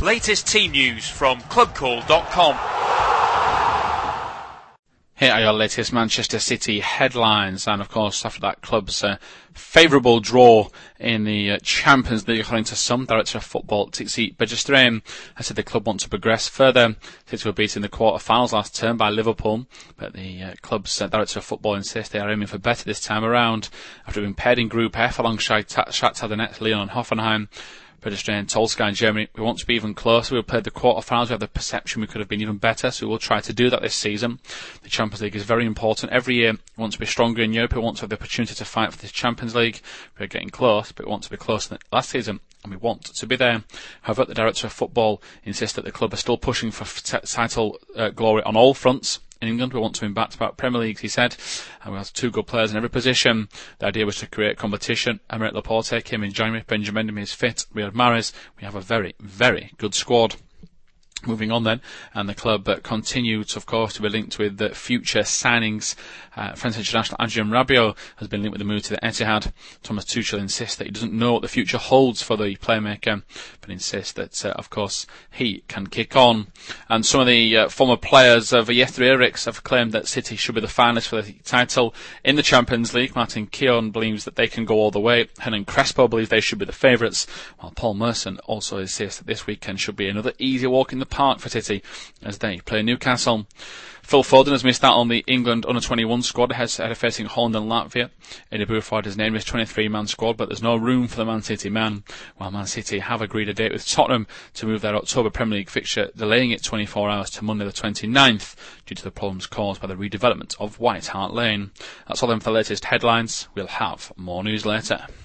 Latest team news from clubcall.com. Here are your latest Manchester City headlines, and of course after that club's favourable draw in the Champions League, according to some, Director of Football Txiki Begiristain has said the club want to progress further. City were beaten in the quarter-finals last term by Liverpool, but the club's Director of Football insists they are aiming for better this time around. After being paired in Group F alongside Shakhtar Donetsk, Lyon and Hoffenheim, Begiristain told Sky in Germany, "We want to be even closer. We played the quarter-finals. We have the perception we could have been even better, so we will try to do that this season. The Champions League is very important. Every year, we want to be stronger in Europe. We want to have the opportunity to fight for this Champions League. We're getting close, but we want to be closer than last season, and we want to be there." However, the Director of Football insists that the club are still pushing for title glory on all fronts. In England, we want to win back-to-back Premier Leagues, he said, and we have two good players in every position. The idea was to create competition. Aymeric Laporte came in January, Benjamin Mendy is fit, Riyad Mahrez. We have a very, very good squad. Moving on then, and the club continues, of course, to be linked with the future signings. French international Adrien Rabiot has been linked with the move to the Etihad. Thomas Tuchel insists that he doesn't know what the future holds for the playmaker, but insists that, of course, he can kick on. And some of the former players of Yethree Eriks have claimed that City should be the finalists for the title in the Champions League. Martin Keown believes that they can go all the way. Hernan Crespo believes they should be the favourites, while Paul Merson also insists that this weekend should be another easy walk in the park for City as they play Newcastle. Phil Foden has missed out on the England under-21 squad ahead of facing Holland and Latvia. Eddie Buford has named his 23-man squad, but there's no room for the Man City man, while Man City have agreed a date with Tottenham to move their October Premier League fixture, delaying it 24 hours to Monday the 29th due to the problems caused by the redevelopment of White Hart Lane. That's all then for the latest headlines. We'll have more news later.